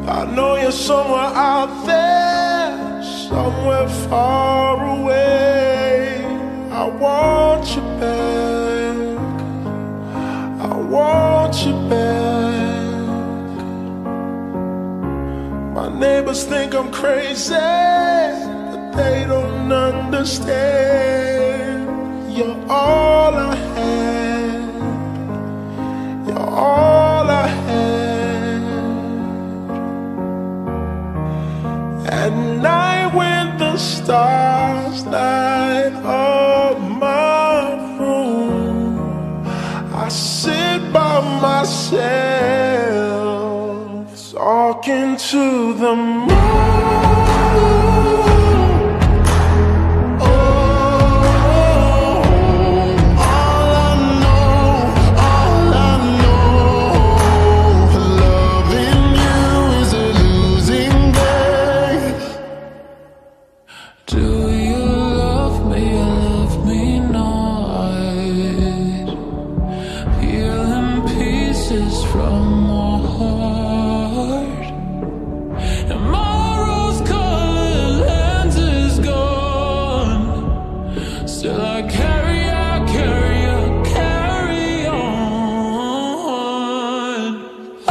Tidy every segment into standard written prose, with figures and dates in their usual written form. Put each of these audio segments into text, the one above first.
I know you're somewhere out there, somewhere far away. I want you back, I want you back. My neighbors think I'm crazy, but they don't understand. You're all I had, you're all I had. At night when the stars light up my room, I sit by myself, talking to the moon. From my heart, and my rose-colored lens is gone. Still I carry on. Oh,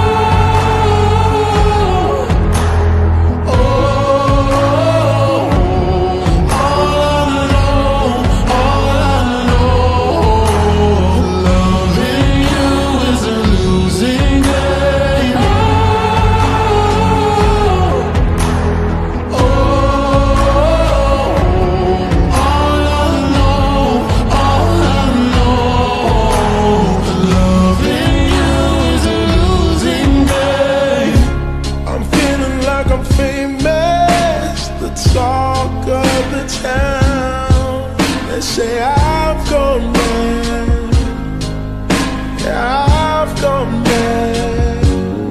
talk of the town. They say I've gone mad, yeah, I've gone mad.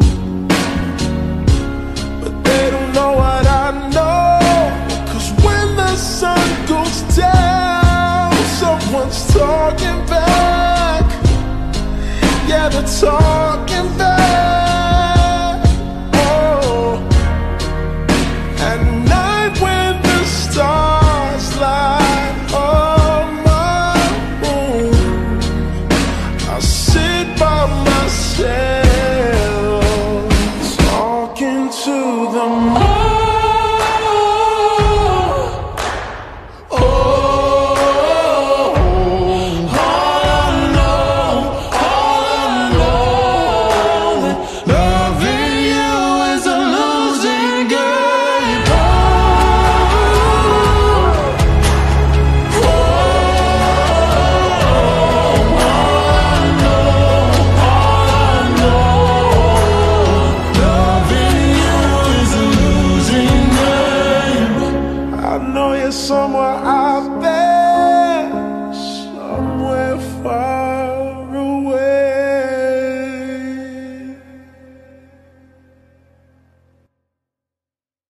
But they don't know what I know, 'cause when the sun goes down, someone's talking back. Yeah, they're talking back.